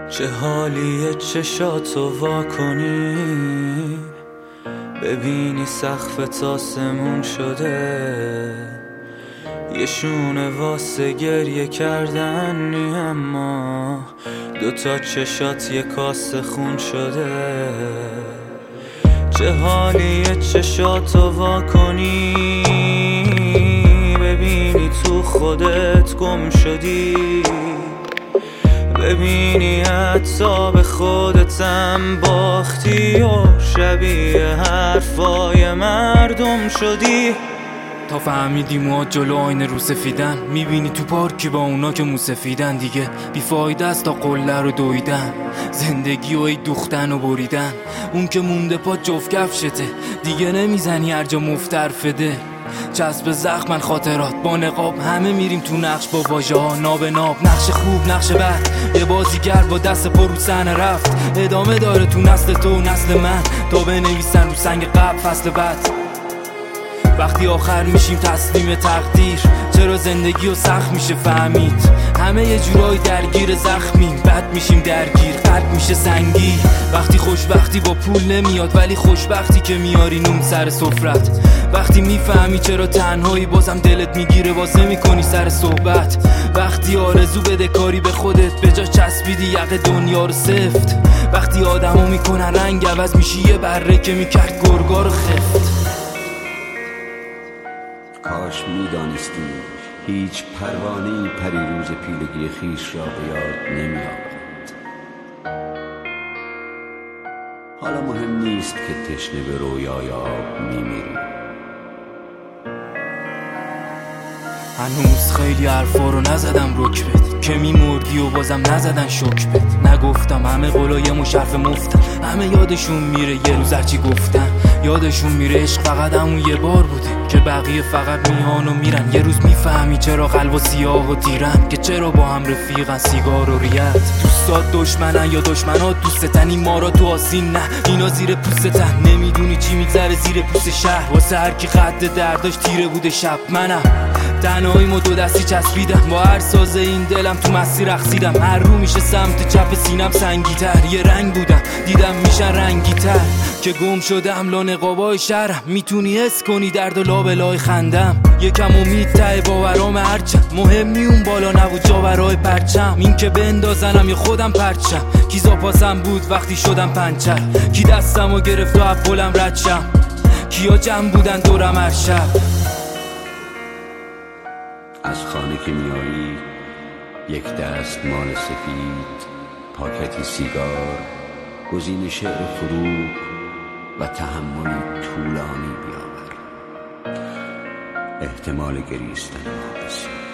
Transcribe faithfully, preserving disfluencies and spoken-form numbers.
چه حالیه چشاتو وا کنی، ببینی سقفت آسمون شده، یه شونه واسه گریه کردنی، اما دوتا چشات یه کاسه خون شده. چه حالیه چشاتو وا کنی، ببینی تو خودت گم شدی، ببینی حتی به خودتم باختی و شبیه حرفای مردم شدی. تا فهمیدی موها جلو آینه رو سفیدن، میبینی تو پارکی با اونا که موسفیدن، دیگه بیفایده است تا قله رو دویدن، زندگی و ای دوختن و بریدن. اون که مونده پا جفت کفشته، دیگه نمیزنی هر جا مفتر فده. چسب زخمن خاطرات با نقاب، همه میریم تو نقش با واژه ها ناب ناب. نقش خوب نقش بد، یه بازیگر با دست پر رو صحنه رفت، ادامه داره تو نسل تو و نسل من، تا بنویسن رو سنگ قبل فصل بعد. وقتی آخر میشیم تسلیم تقدیر، چرا زندگی و سخت میشه فهمید. همه یه جورایی درگیر زخمیم، بد میشیم درگیر، قلب میشه سنگی. وقتی خوشبختی با پول نمیاد، ولی خوشبختی که میاری نون سر سفرت. وقتی میفهمی چرا تنهایی، بازم دلت میگیره واسه میکنی سر صحبت. وقتی آرزو بده کاری به خودت، به جا چسبیدی یقه دنیا رو سفت. وقتی آدمو میکنن رنگ عوض، میشی یه بره که میکرد گرگا رو خفت. کاش میدانستی هیچ پروانه‌ای پریروز پیلگی خیش را به یاد نمی آورد. حالا مهم نیست که تشنه به رویای آب میمیری. هنوز خیلی حرفا رو نزدم رکبت، که میمردی و بازم نزدن شکبت. نگفتم همه قولای مشرف مفتن، همه یادشون میره یه روز هرچی گفتن. یادشون میره عشق فقط همون یه بار بوده، که بقیه فقط میان و میرن. یه روز میفهمی چرا قلب و سیاه و تیرن، که چرا با هم رفیقن سیگار و ریت. دوستات دشمنن یا دشمنات دوستتن، ما را تو آسین نه، اینا زیر پوستتن. نمیدونی چی میگذره زیر پوست شهر، واسه هر کی خط درداش تیره بوده شب. منم تنهاییمو دو دستی چسبیدم، با هر سازه این دلم تو مسیر رقصیدم. هر رو میشه سمت چپ سینم سنگی‌تر، یه رنگ بودم دیدم میشن رنگی‌تر. که گم شدم لا نقابای شهرم، میتونی حس کنی درد و لابلای خندم. یکم امید ته باورام هرچم، مهم نی اون بالا نبود جا برای پرچم. این که بندازنم یا خودم پرچم، کی زاپاسم بود وقتی شدم پنچر. کی دستمو گرفت و اپولم ردشم، کیا جمع بودن دورم هر شب. از خانه که میایی یک دست مال سفید، پاکتی سیگار، گزین شعر فروغ و تحملی طولانی بیاور. احتمال گریستن ما بسیار